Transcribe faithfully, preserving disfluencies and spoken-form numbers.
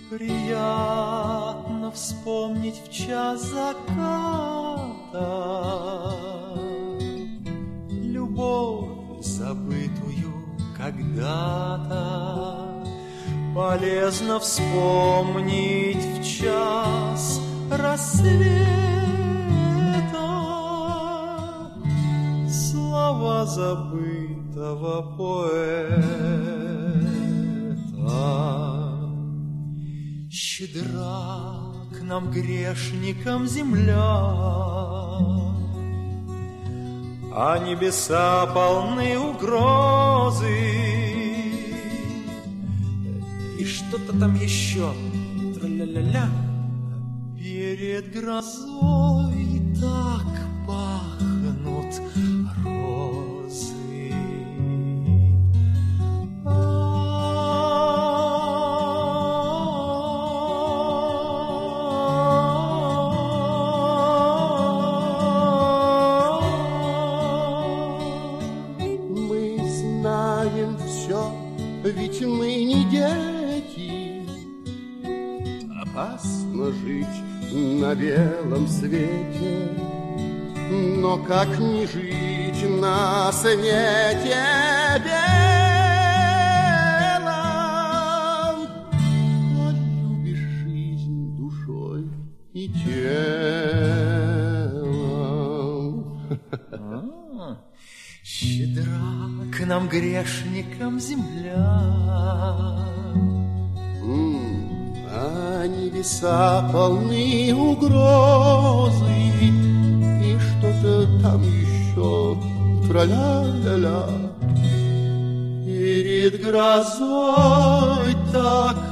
Приятно вспомнить в час заката любовь забытую когда-то. Полезно вспомнить в час рассвета слова забытого поэта. Щедра к нам, грешникам, земля, а небеса полны угрозы. И что-то там еще, тра-ля-ля-ля. Перед грозой так пахнут розы. Мы знаем все, ведь мы не дети. Опасно жить на белом свете, но как не жить на свете белом, коль любишь жизнь душой и телом. Щедра к нам, грешникам, земля, а небеса полны угрозы. И что-то там еще, тра-ля-ля-ля. Перед грозой так